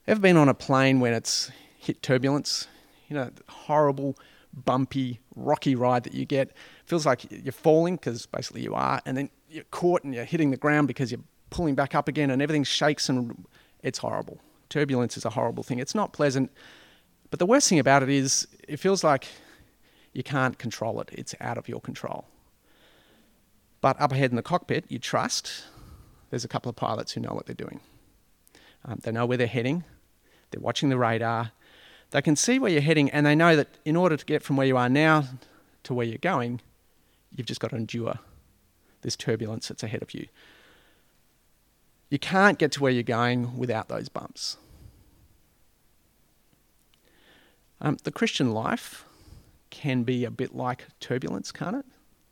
Ever been on a plane when it's hit turbulence? Horrible, bumpy, rocky ride that you get. Feels like you're falling, because basically you are, and then you're caught and you're hitting the ground because you're pulling back up again and everything shakes and it's horrible. Turbulence is a horrible thing. It's not pleasant, but the worst thing about it is it feels like you can't control it. It's out of your control. But up ahead in the cockpit, you trust. There's a couple of pilots who know what they're doing. They know where they're heading. They're watching the radar. They can see where you're heading, and they know that in order to get from where you are now to where you're going, you've just got to endure this turbulence that's ahead of you. You can't get to where you're going without those bumps. The Christian life can be a bit like turbulence, can't it?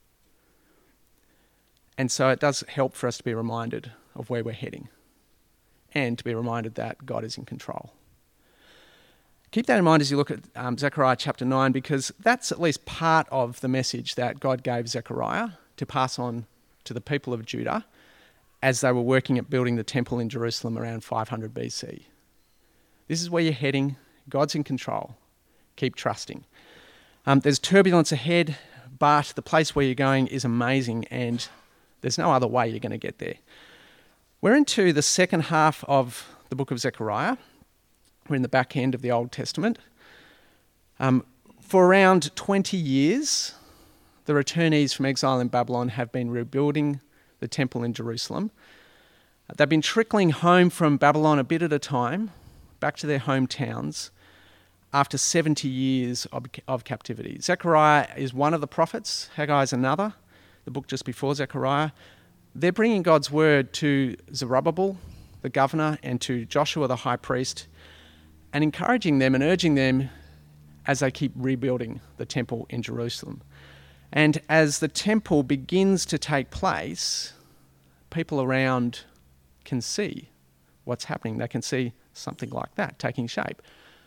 And so it does help for us to be reminded of where we're heading and to be reminded that God is in control. Keep that in mind as you look at Zechariah chapter 9, because that's at least part of the message that God gave Zechariah to pass on to the people of Judah as they were working at building the temple in Jerusalem around 500 BC. This is where you're heading. God's in control. Keep trusting. There's turbulence ahead, but the place where you're going is amazing, and there's no other way you're going to get there. We're into the second half of the book of Zechariah. We're in the back end of the Old Testament. For around 20 years, the returnees from exile in Babylon have been rebuilding the temple in Jerusalem. They've been trickling home from Babylon a bit at a time, back to their hometowns, after 70 years of captivity. Zechariah is one of the prophets, Haggai is another, the book just before Zechariah. They're bringing God's word to Zerubbabel, the governor, and to Joshua, the high priest, and encouraging them and urging them as they keep rebuilding the temple in Jerusalem. And as the temple begins to take place, people around can see what's happening. They can see something like that taking shape.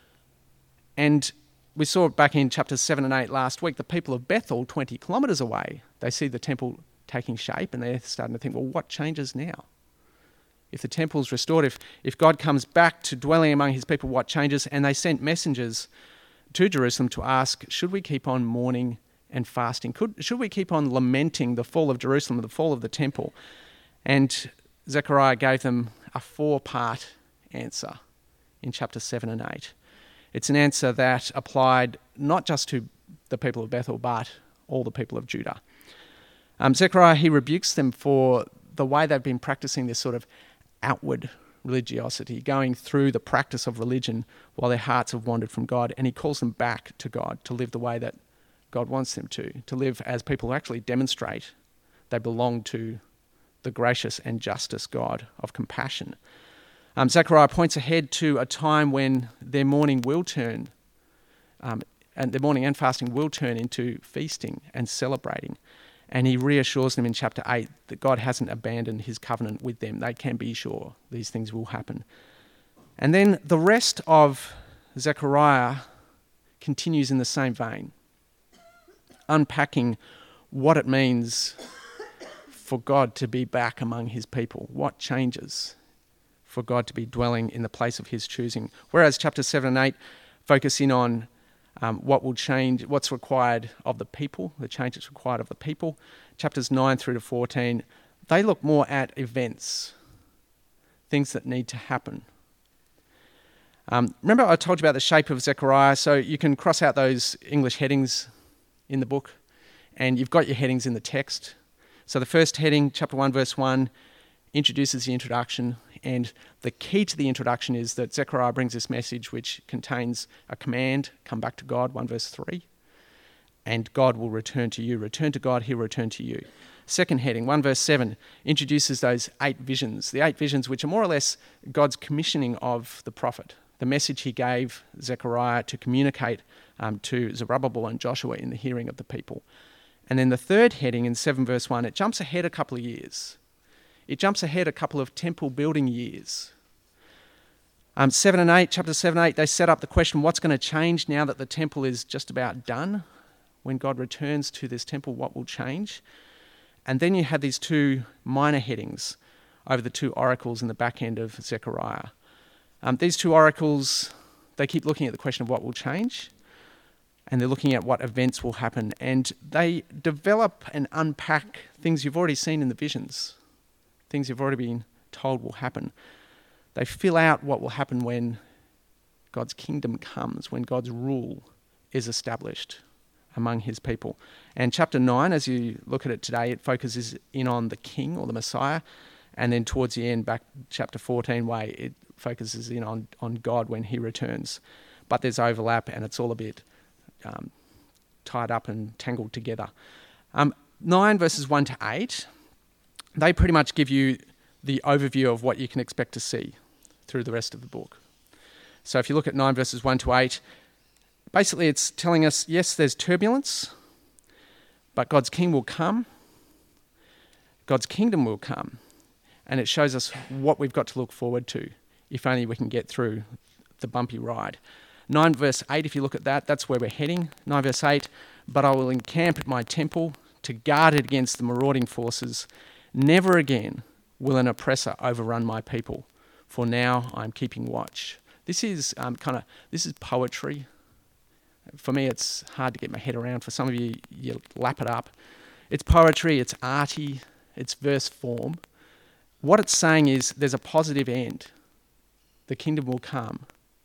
And we saw it back in chapters 7 and 8 last week. The people of Bethel, 20 kilometres away, they see the temple taking shape and they're starting to think, well, what changes now? If the temple's restored, if God comes back to dwelling among his people, what changes? And they sent messengers to Jerusalem to ask, should we keep on mourning and fasting? Should we keep on lamenting the fall of Jerusalem, the fall of the temple? And Zechariah gave them a 4-part answer in chapter 7 and 8. It's an answer that applied not just to the people of Bethel, but all the people of Judah. Zechariah, he rebukes them for the way they've been practicing this sort of outward religiosity, going through the practice of religion while their hearts have wandered from God, and he calls them back to God to live the way that God wants them to live as people who actually demonstrate they belong to the gracious and justice God of compassion. Zechariah points ahead to a time when their mourning will turn, and their mourning and fasting will turn into feasting and celebrating. And he reassures them in chapter 8 that God hasn't abandoned his covenant with them. They can be sure these things will happen. And then the rest of Zechariah continues in the same vein, unpacking what it means for God to be back among his people, what changes for God to be dwelling in the place of his choosing. Whereas chapter 7 and 8 focus in on what will change, what's required of the people, the change that's required of the people. Chapters 9 through to 14, they look more at events, things that need to happen. Remember I told you about the shape of Zechariah, so you can cross out those English headings in the book, and you've got your headings in the text. So the first heading, chapter 1, verse 1, introduces the introduction, and the key to the introduction is that Zechariah brings this message which contains a command, come back to God, 1 verse 3, and God will return to you. Return to God, he'll return to you. Second heading, 1 verse 7, introduces those 8 visions, the 8 visions which are more or less God's commissioning of the prophet, the message he gave Zechariah to communicate to Zerubbabel and Joshua in the hearing of the people. And then the third heading in 7 verse 1, it jumps ahead a couple of years. It jumps ahead a couple of temple building years. 7 and 8, chapter 7 and 8, they set up the question, what's going to change now that the temple is just about done? When God returns to this temple, what will change? And then you have these 2 minor headings over the 2 oracles in the back end of Zechariah. These two oracles, they keep looking at the question of what will change, and they're looking at what events will happen, and they develop and unpack things you've already seen in the visions, things you've already been told will happen. They fill out what will happen when God's kingdom comes, when God's rule is established among his people. And chapter 9, as you look at it today, it focuses in on the king or the Messiah, and then towards the end, back chapter 14 way, it focuses in on God when he returns. But there's overlap, and it's all a bit tied up and tangled together. 9 verses 1 to 8, they pretty much give you the overview of what you can expect to see through the rest of the book. So if you look at 9 verses 1 to 8, basically it's telling us, yes, there's turbulence, but God's king will come, God's kingdom will come, and it shows us what we've got to look forward to, if only we can get through the bumpy ride. 9 verse 8, if you look at that, that's where we're heading. 9 verse 8, but I will encamp at my temple to guard it against the marauding forces. Never again will an oppressor overrun my people, for now I'm keeping watch. This is this is poetry. For me, it's hard to get my head around. For some of you, you lap it up. It's poetry, it's arty, it's verse form. What it's saying is there's a positive end. The kingdom will come.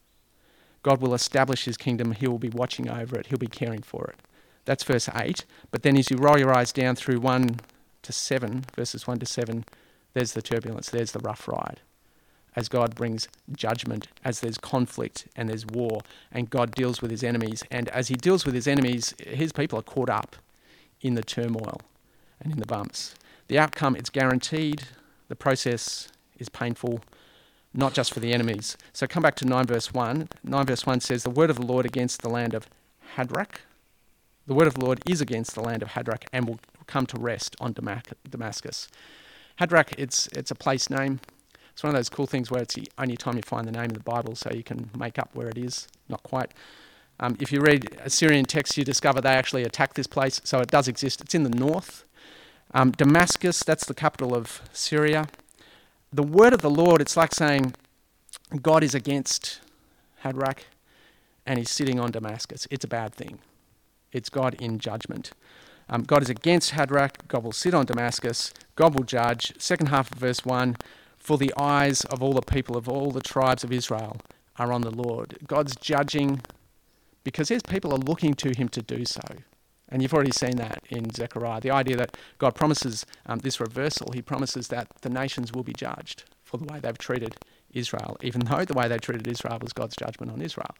God will establish his kingdom. He will be watching over it. He'll be caring for it. That's verse 8. But then as you roll your eyes down through 1 to 7, verses 1 to 7, there's the turbulence, there's the rough ride. As God brings judgment, as there's conflict and there's war, and God deals with his enemies. And as he deals with his enemies, his people are caught up in the turmoil and in the bumps. The outcome, it's guaranteed. The process is painful, not just for the enemies. So come back to 9 verse 1. 9 verse 1 says, the word of the Lord against the land of Hadrach. The word of the Lord is against the land of Hadrach and will come to rest on Damascus. Hadrach, it's a place name. It's one of those cool things where it's the only time you find the name in the Bible, so you can make up where it is. Not quite. If you read Assyrian texts, you discover they actually attacked this place, so it does exist. It's in the north. Damascus, that's the capital of Syria. The word of the Lord, it's like saying God is against Hadrach and he's sitting on Damascus. It's a bad thing. It's God in judgment. God is against Hadrach. God will sit on Damascus. God will judge. Second half of verse 1, for the eyes of all the people of all the tribes of Israel are on the Lord. God's judging because his people are looking to him to do so. And you've already seen that in Zechariah. The idea that God promises this reversal. He promises that the nations will be judged for the way they've treated Israel, even though the way they treated Israel was God's judgment on Israel.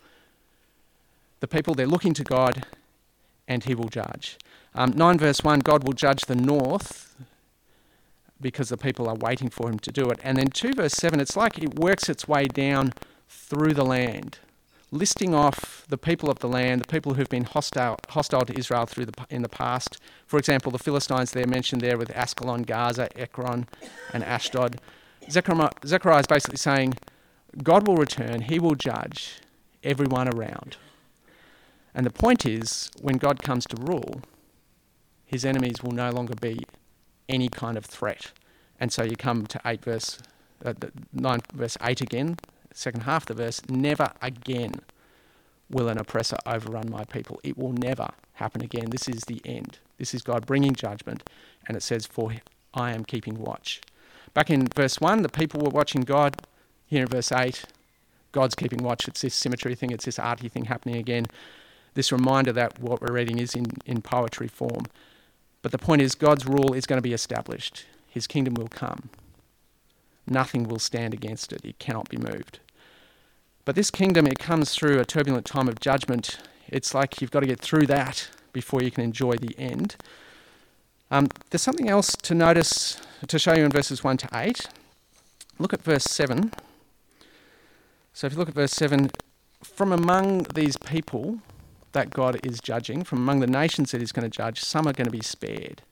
The people, they're looking to God and he will judge. 9 verse 1, God will judge the north because the people are waiting for him to do it. And then 2 verse 7, it's like it works its way down through the land, listing off the people of the land, the people who've been hostile to Israel in the past. For example, the Philistines they're mentioned there with Ascalon, Gaza, Ekron, and Ashdod. Zechariah is basically saying, God will return, he will judge everyone around. And the point is, when God comes to rule, his enemies will no longer be any kind of threat. And so you come to 9 verse 8 again, second half of the verse, never again will an oppressor overrun my people. It will never happen again. This is the end. This is God bringing judgment. And it says, for I am keeping watch. Back in verse 1, the people were watching God. Here in verse 8, God's keeping watch. It's this symmetry thing. It's this arty thing happening again. This reminder that what we're reading is in poetry form. But the point is, God's rule is going to be established. His kingdom will come. Nothing will stand against it. It cannot be moved. But this kingdom, it comes through a turbulent time of judgment. It's like you've got to get through that before you can enjoy the end. There's something else to notice, to show you in verses 1 to 8. Look at verse 7. So if you look at verse 7, from among these people that God is judging, from among the nations that he's going to judge, some are going to be spared.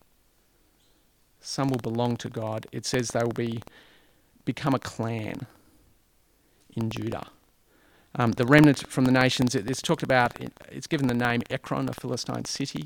Some will belong to God. It says they will become a clan in Judah. The remnant from the nations, it's talked about, it's given the name Ekron, a Philistine city,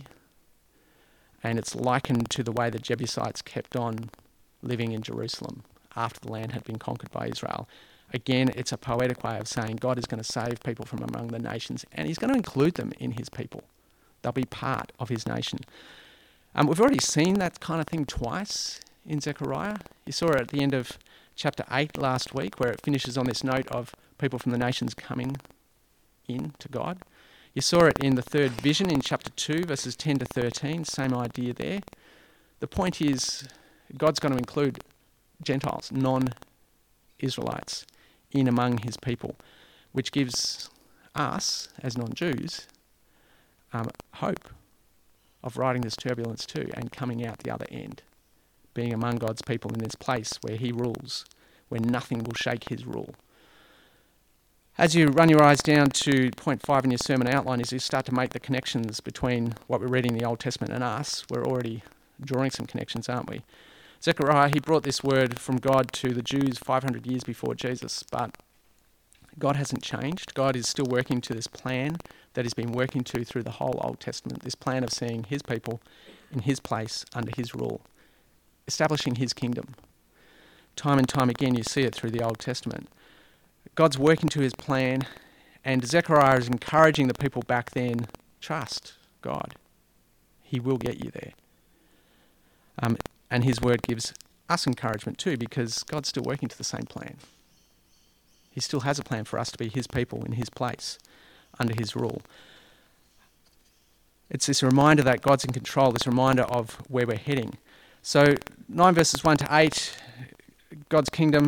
and it's likened to the way the Jebusites kept on living in Jerusalem after the land had been conquered by Israel. Again, it's a poetic way of saying God is going to save people from among the nations, and he's going to include them in his people. They'll be part of his nation. We've already seen that kind of thing twice in Zechariah. You saw it at the end of chapter 8 last week, where it finishes on this note of people from the nations coming in to God. You saw it in the third vision in chapter 2, verses 10 to 13, same idea there. The point is, God's going to include Gentiles, non-Israelites, in among his people, which gives us, as non-Jews, hope of riding this turbulence too and coming out the other end, being among God's people in this place where he rules, where nothing will shake his rule. As you run your eyes down to point 5 in your sermon outline, as you start to make the connections between what we're reading in the Old Testament and us, we're already drawing some connections, aren't we? Zechariah, he brought this word from God to the Jews 500 years before Jesus, but God hasn't changed. God is still working to this plan that he's been working to through the whole Old Testament, this plan of seeing his people in his place under his rule, establishing his kingdom. Time and time again, you see it through the Old Testament. God's working to his plan, and Zechariah is encouraging the people back then, trust God. He will get you there. And his word gives us encouragement too, because God's still working to the same plan. He still has a plan for us to be his people in his place, under his rule. It's this reminder that God's in control, this reminder of where we're heading. So 9 verses 1 to 8, God's kingdom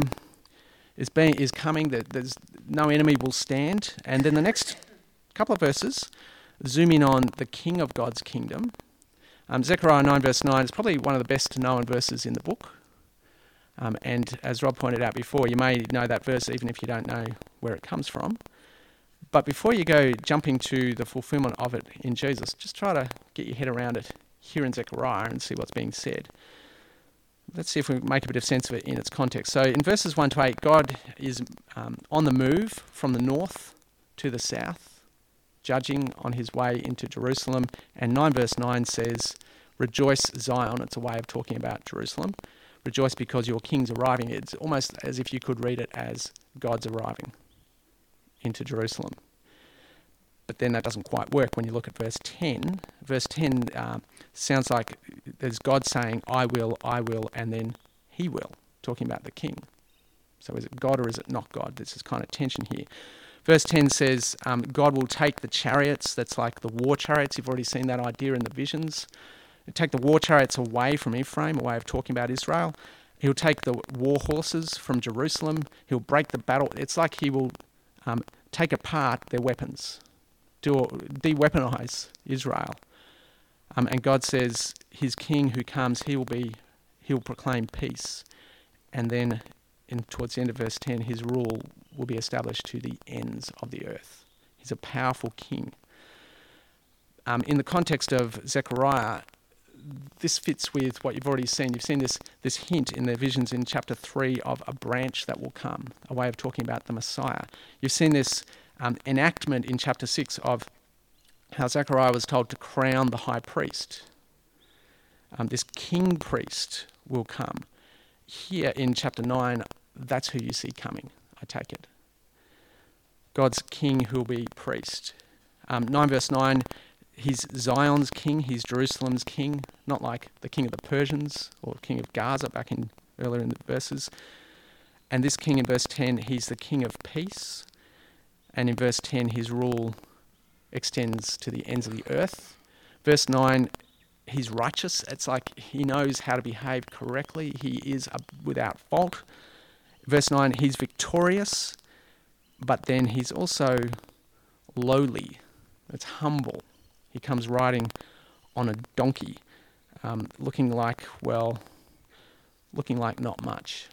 is coming, that there's no enemy will stand. And then the next couple of verses zoom in on the king of God's kingdom. Zechariah 9 verse 9 is probably one of the best known verses in the book. And as Rob pointed out before, you may know that verse even if you don't know where it comes from. But before you go jumping to the fulfillment of it in Jesus, just try to get your head around it here in Zechariah and see what's being said. Let's see if we make a bit of sense of it in its context. So in verses 1 to 8, God is on the move from the north to the south, judging on his way into Jerusalem. And 9 verse 9 says, "Rejoice, Zion." It's a way of talking about Jerusalem. Rejoice because your king's arriving. It's almost as if you could read it as God's arriving into Jerusalem. But then that doesn't quite work when you look at verse 10. Verse 10 sounds like there's God saying, I will, and then he will, talking about the king. So is it God or is it not God? There's this kind of tension here. Verse 10 says, God will take the chariots, that's like the war chariots. You've already seen that idea in the visions. He'll take the war chariots away from Ephraim, a way of talking about Israel. He'll take the war horses from Jerusalem. He'll break the battle. It's like he will take apart their weapons, de-weaponize Israel. And God says his king who comes, he'll proclaim peace. And then towards the end of verse 10, his rule will be established to the ends of the earth. He's a powerful king. In the context of Zechariah, this fits with what you've already seen. You've seen this hint in the visions in chapter 3 of a branch that will come, a way of talking about the Messiah. You've seen this enactment in chapter 6 of how Zechariah was told to crown the high priest. This king priest will come. Here in chapter 9, that's who you see coming, I take it. God's king who will be priest. 9 verse 9, he's Zion's king, he's Jerusalem's king, not like the king of the Persians or king of Gaza back in earlier in the verses. And this king in verse 10, he's the king of peace. And in verse 10, his rule extends to the ends of the earth. Verse 9, he's righteous. It's like he knows how to behave correctly. He is without fault. Verse 9, he's victorious, but then he's also lowly. It's humble. He comes riding on a donkey, looking like not much.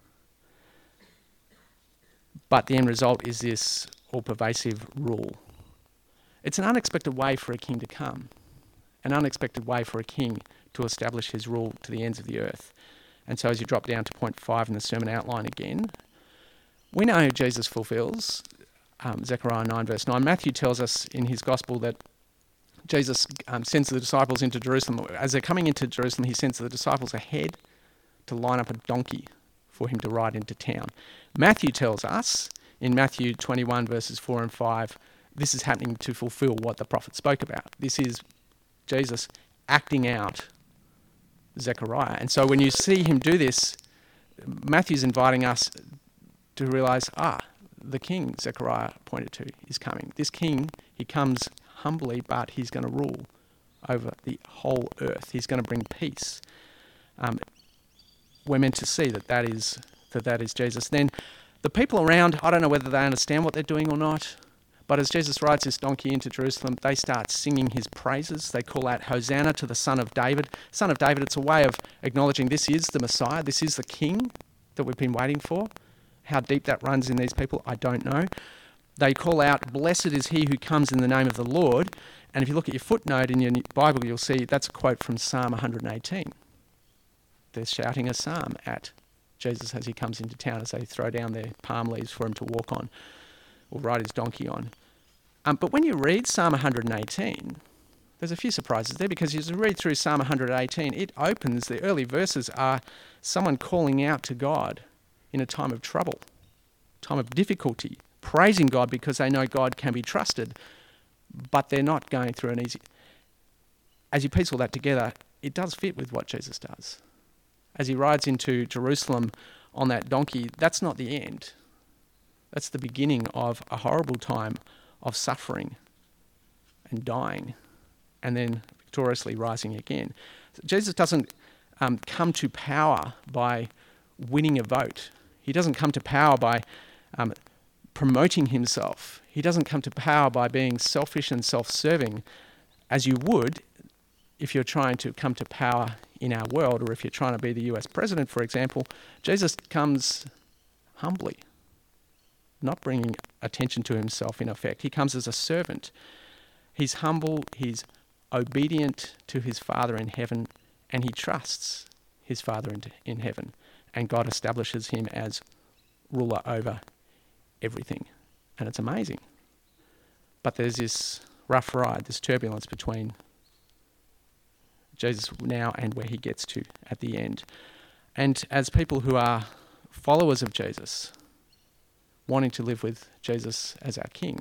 But the end result is this all-pervasive rule. It's an unexpected way for a king to come, an unexpected way for a king to establish his rule to the ends of the earth. And so as you drop down to point 5 in the sermon outline again, we know who Jesus fulfills, Zechariah 9 verse 9. Matthew tells us in his gospel that Jesus sends the disciples into Jerusalem. As they're coming into Jerusalem, he sends the disciples ahead to line up a donkey for him to ride into town. Matthew tells us in Matthew 21 verses 4 and 5, this is happening to fulfill what the prophet spoke about. This is Jesus acting out Zechariah. And so when you see him do this, Matthew's inviting us to realize, the king Zechariah pointed to is coming. This king, he comes humbly, but he's going to rule over the whole earth. He's going to bring peace. We're meant to see that is Jesus. Then the people around, I don't know whether they understand what they're doing or not, but as Jesus rides this donkey into Jerusalem, they start singing his praises. They call out, Hosanna to the Son of David. Son of David, it's a way of acknowledging this is the Messiah, this is the King that we've been waiting for. How deep that runs in these people, I don't know. They call out, blessed is he who comes in the name of the Lord. And if you look at your footnote in your Bible, you'll see that's a quote from Psalm 118. They're shouting a psalm at Jesus as he comes into town, as they throw down their palm leaves for him to walk on or ride his donkey on. But when you read Psalm 118, there's a few surprises there, because as you read through Psalm 118, it opens, the early verses are someone calling out to God in a time of trouble, time of difficulty, praising God because they know God can be trusted, but they're not going through an easy... As you piece all that together, it does fit with what Jesus does. As he rides into Jerusalem on that donkey, that's not the end. That's the beginning of a horrible time of suffering and dying, and then victoriously rising again. Jesus doesn't come to power by winning a vote. He doesn't come to power by promoting himself. He doesn't come to power by being selfish and self-serving, as you would if you're trying to come to power in our world, or if you're trying to be the US president, for example. Jesus comes humbly, not bringing attention to himself in effect. He comes as a servant. He's humble, he's obedient to his Father in heaven, and he trusts his Father in heaven. And God establishes him as ruler over everything. And it's amazing. But there's this rough ride, this turbulence between Jesus now and where he gets to at the end. And as people who are followers of Jesus, wanting to live with Jesus as our King,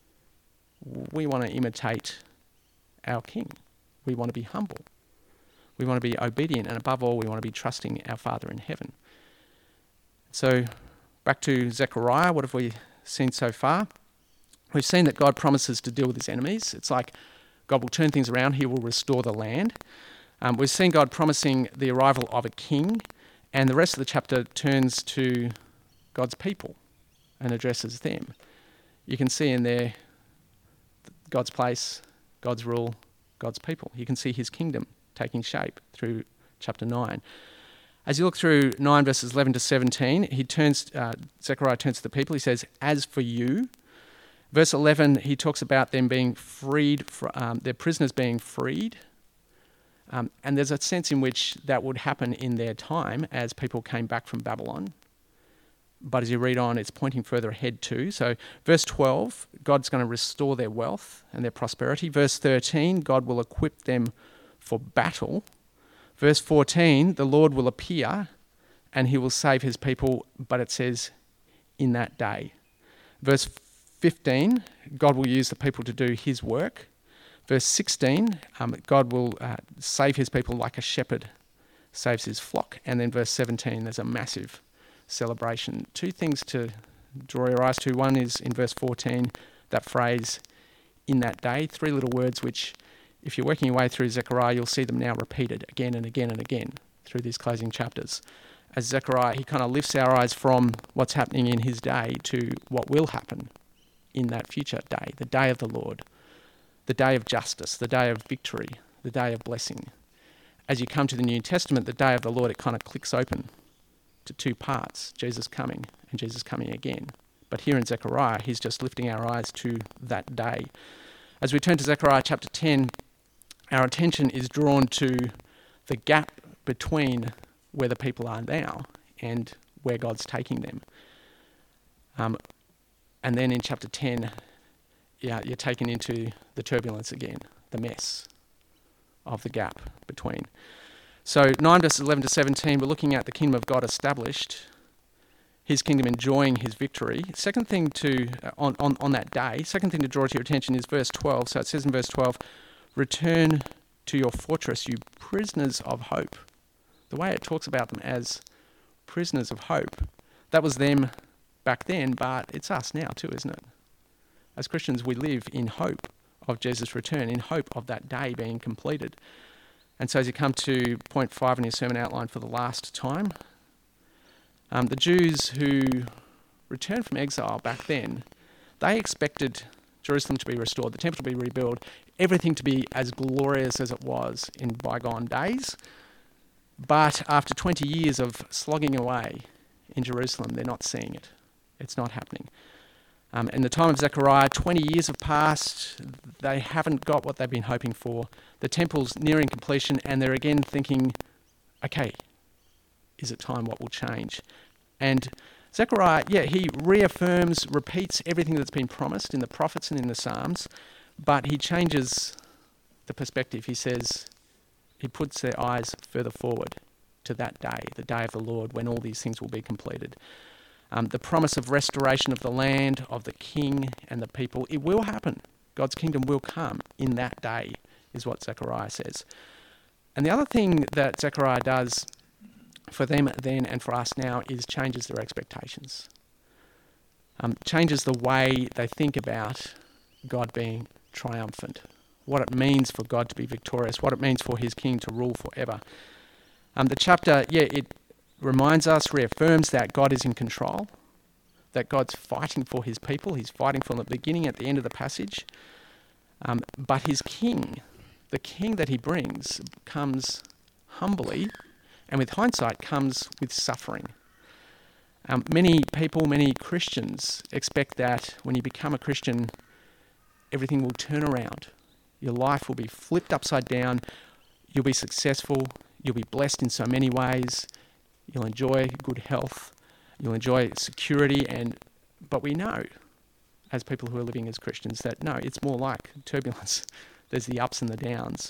we want to imitate our King. We want to be humble. We want to be obedient, and above all, we want to be trusting our Father in heaven. So, back to Zechariah, what have we seen so far? We've seen that God promises to deal with his enemies. It's like God will turn things around, he will restore the land. We've seen God promising the arrival of a king, and the rest of the chapter turns to God's people and addresses them. You can see in there God's place, God's rule, God's people. You can see his kingdom taking shape through chapter 9. As you look through 9 verses 11 to 17, Zechariah turns to the people. He says, as for you, verse 11, he talks about them being freed, their prisoners being freed. And there's a sense in which that would happen in their time as people came back from Babylon. But as you read on, it's pointing further ahead too. So verse 12, God's going to restore their wealth and their prosperity. Verse 13, God will equip them for battle. Verse 14, the Lord will appear and he will save his people, but it says, in that day. Verse 15, God will use the people to do his work. Verse 16, God will save his people like a shepherd saves his flock. And then verse 17, there's a massive celebration. Two things to draw your eyes to. One is in verse 14, that phrase, in that day. Three little words which, if you're working your way through Zechariah, you'll see them now repeated again and again and again through these closing chapters. As Zechariah, he kind of lifts our eyes from what's happening in his day to what will happen in that future day, the day of the Lord, the day of justice, the day of victory, the day of blessing. As you come to the New Testament, the day of the Lord, it kind of clicks open to two parts, Jesus coming and Jesus coming again. But here in Zechariah, he's just lifting our eyes to that day. As we turn to Zechariah chapter 10, our attention is drawn to the gap between where the people are now and where God's taking them. And then in chapter 10, you're taken into the turbulence again, the mess of the gap between. So 9 verses 11 to 17, we're looking at the kingdom of God established. his kingdom, enjoying his victory. Second thing to, on that day, second thing to draw to your attention is verse 12. So it says in verse 12, return to your fortress, you prisoners of hope. The way it talks about them as prisoners of hope, that was them back then, but it's us now too, isn't it? As Christians, we live in hope of Jesus' return, in hope of that day being completed. And so as you come to point 5 in your sermon outline for the last time, the Jews who returned from exile back then, they expected Jerusalem to be restored, the temple to be rebuilt, everything to be as glorious as it was in bygone days. But after 20 years of slogging away in Jerusalem, they're not seeing it. It's not happening. In the time of Zechariah, 20 years have passed. They haven't got what they've been hoping for. The temple's nearing completion, and they're again thinking, okay, is it time? What will change? And Zechariah, he reaffirms, repeats everything that's been promised in the prophets and in the Psalms, but he changes the perspective. He says, he puts their eyes further forward to that day, the day of the Lord, when all these things will be completed. The promise of restoration of the land, of the king and the people, it will happen. God's kingdom will come in that day, is what Zechariah says. And the other thing that Zechariah does for them then and for us now is changes their expectations. Changes the way they think about God being triumphant, what it means for God to be victorious, what it means for his king to rule forever. The chapter, it reminds us, reaffirms that God is in control, that God's fighting for his people. He's fighting from the beginning at the end of the passage. But his king, the king that he brings, comes humbly, and with hindsight comes with suffering. Many people, many Christians expect that when you become a Christian, everything will turn around. Your life will be flipped upside down. You'll be successful. You'll be blessed in so many ways. You'll enjoy good health. You'll enjoy security. But we know, as people who are living as Christians, that no, it's more like turbulence. There's the ups and the downs.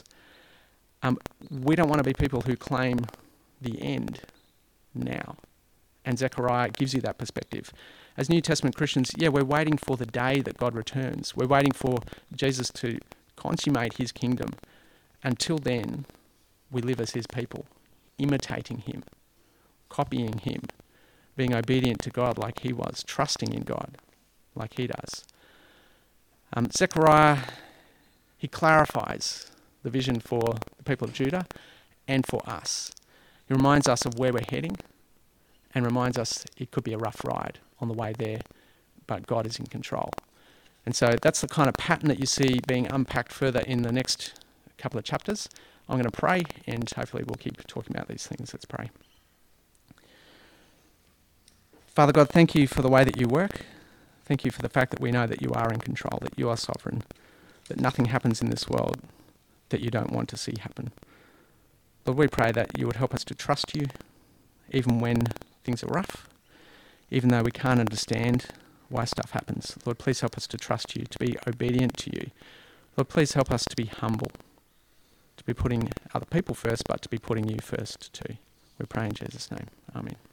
We don't want to be people who claim the end now. And Zechariah gives you that perspective. As New Testament Christians, we're waiting for the day that God returns. We're waiting for Jesus to consummate his kingdom. Until then, we live as his people, imitating him, copying him, being obedient to God like he was, trusting in God like he does. Zechariah, he clarifies the vision for the people of Judah and for us. He reminds us of where we're heading and reminds us it could be a rough ride on the way there, but God is in control. And so that's the kind of pattern that you see being unpacked further in the next couple of chapters. I'm going to pray, and hopefully we'll keep talking about these things. Let's pray. Father God, thank you for the way that you work. Thank you for the fact that we know that you are in control, that you are sovereign, that nothing happens in this world that you don't want to see happen. Lord, we pray that you would help us to trust you, even when things are rough, even though we can't understand why stuff happens. Lord, please help us to trust you, to be obedient to you. Lord, please help us to be humble, to be putting other people first, but to be putting you first too. We pray in Jesus' name. Amen.